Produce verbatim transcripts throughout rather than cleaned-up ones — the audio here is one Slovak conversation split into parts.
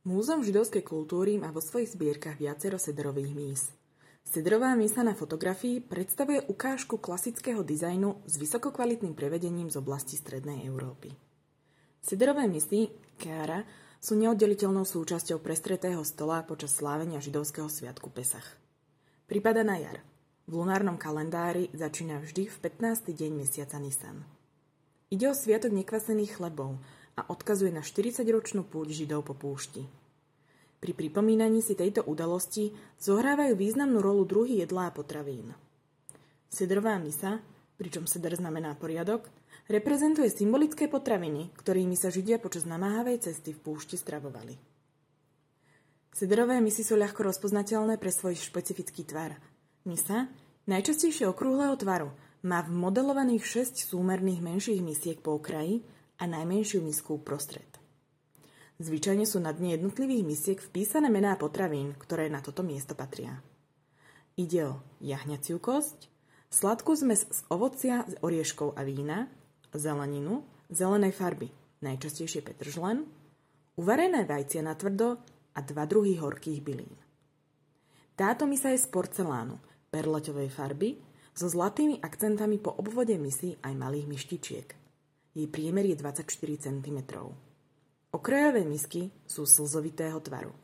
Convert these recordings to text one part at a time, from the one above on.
Múzeum židovskej kultúry má vo svojich zbierkach viacero Sederových mís. Sederová mísa na fotografii predstavuje ukážku klasického dizajnu s vysokokvalitným prevedením z oblasti Strednej Európy. Sederové misy Keara sú neoddeliteľnou súčasťou prestretého stola počas slávenia židovského sviatku Pesach. Pripada na jar. V lunárnom kalendári začína vždy v pätnásty deň mesiaca Nisan. Ide o sviatok nekvasených chlebov a odkazuje na štyridsaťročnú púť Židov po púšti. Pri pripomínaní si tejto udalosti zohrávajú významnú rolu druhy jedla a potravín. Sederová misa, pričom seder znamená poriadok, reprezentuje symbolické potraviny, ktorými sa Židia počas namáhavej cesty v púšti stravovali. Sederové misy sú ľahko rozpoznateľné pre svoj špecifický tvar. Misa, najčastejšie okrúhleho tvaru, má vmodelovaných šesť súmerných menších misiek po okraji a najmenšiu misku uprostred. Zvyčajne sú na dne jednotlivých misiek vpísané mená potravín, ktoré na toto miesto patria. Ide o jahňaciu kosť, sladkú zmes z ovocia, z orieškov a vína, zeleninu, zelenej farby, najčastejšie petržlen, uvarené vajcia na tvrdo a dva druhy horkých bylín. Táto misa je z porcelánu, perleťovej farby, so zlatými akcentami po obvode misy aj malých myštičiek. Jej priemer je dvadsaťštyri centimetrov. Okrajové misky sú slzovitého tvaru.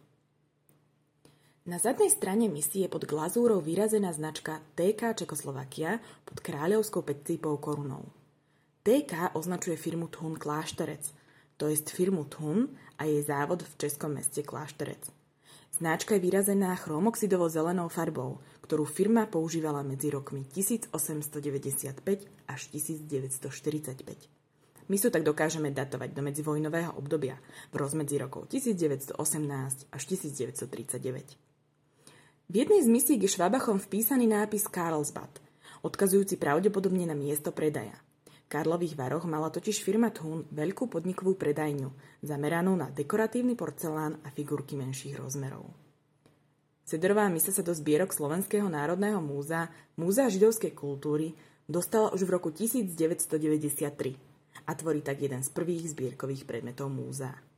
Na zadnej strane misy je pod glazúrou vyrazená značka té ká Čekoslovakia pod kráľovskou päťcípou korunou. té ká označuje firmu Thun Klášterec, to jest firmu Thun a jej závod v českom meste Klášterec. Značka je vyrazená chromoxidovo-zelenou farbou, ktorú firma používala medzi rokmi tisícosemstodeväťdesiatpäť až tisícdeväťstoštyridsaťpäť. My sú tak dokážeme datovať do medzivojnového obdobia v rozmedzi rokov tisícdeväťstoosemnásť až tisícdeväťstotridsaťdeväť. V jednej z misiek je švábachom vpísaný nápis Karlsbad, odkazujúci pravdepodobne na miesto predaja. V Karlových Varoch mala totiž firma Thun veľkú podnikovú predajňu, zameranú na dekoratívny porcelán a figurky menších rozmerov. Sederová misa sa do zbierok Slovenského národného múzea, Múzea židovskej kultúry, dostala už v roku tisícdeväťstodeväťdesiattri a tvorí tak jeden z prvých zbierkových predmetov múzea.